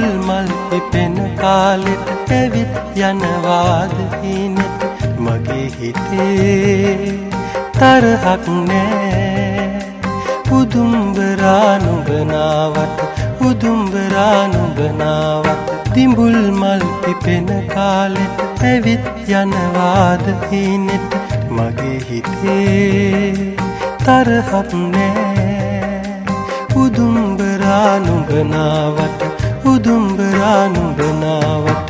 දිඹුල් මල් පිපෙන කාලෙට ඇවිත් යනවාද හිනෙට මගේ හිතේ තරහක් නෑ උදුම්බරා නුඹ නාවට උදුම්බරා නුඹ නාවට දිඹුල් මල් පිපෙන කාලෙට ඇවිත් යනවාද හිනෙට මගේ හිතේ තරහක් නෑ උදුම්බරා නුඹ නාවට උදුම්බරා නුඹ නාවට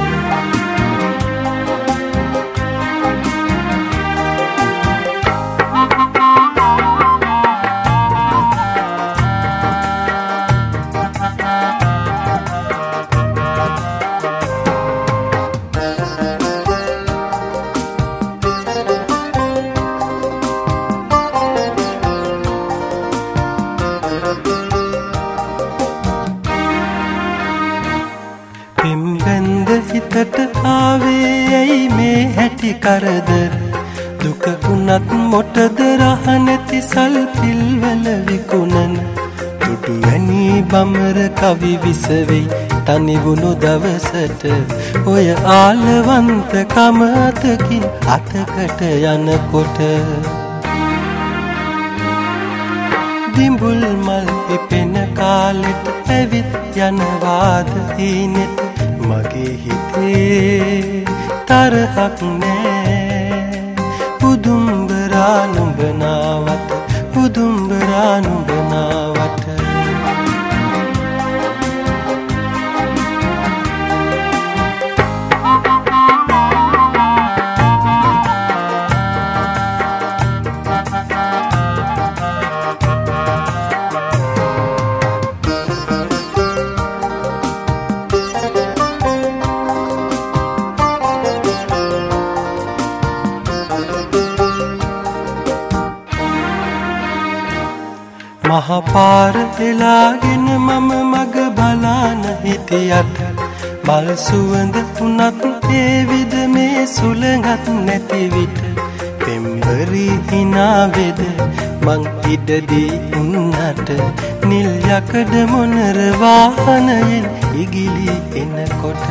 පෙම්බැන්ද හිතට ආවේ ඇයි මේ හැටි කරදර දුක වුණත් මොටද රහ නැති සල්පිල්වල විකුණන දුටු වැනි බමර කවි විසවෙයි තනි වුණු දවසට ඔය ආලවන්ත කමතකින් අතකට යනකොට දිඹුල් මල් පිපෙන කාලෙට ඇවිත් යනවාද හිනෙට මගේ හිතේ තරහක් නෑ උදුම්බරා නුඹ නාවට උදුම්බරා නුඹ නාවට මහපාර එලාගෙන මම මග බලාන හිටියට මල් සුවඳ වුණත් ඒ විද මේ සුළඟත් නැති විට පෙම්බරි හිනාවේද මං ඉඩදී උන්නට නිල් යකඩ මොනර වාහනයෙන් ඉගිලි එනකොට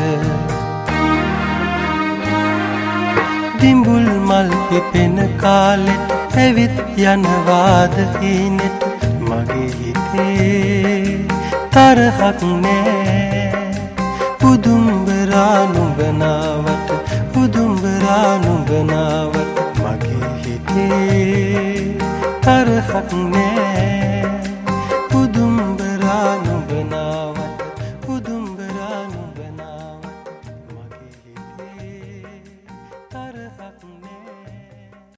දිඹුල් මල් පිපෙන කාලෙට ඇවිත් යනවාද හිනෙට මගේ හිතේ තරහක් නෑ උදුම්බරා නුඹ නාවට උදුම්බරා නුඹ නාවට මගේ හිතේ තරහක් නෑ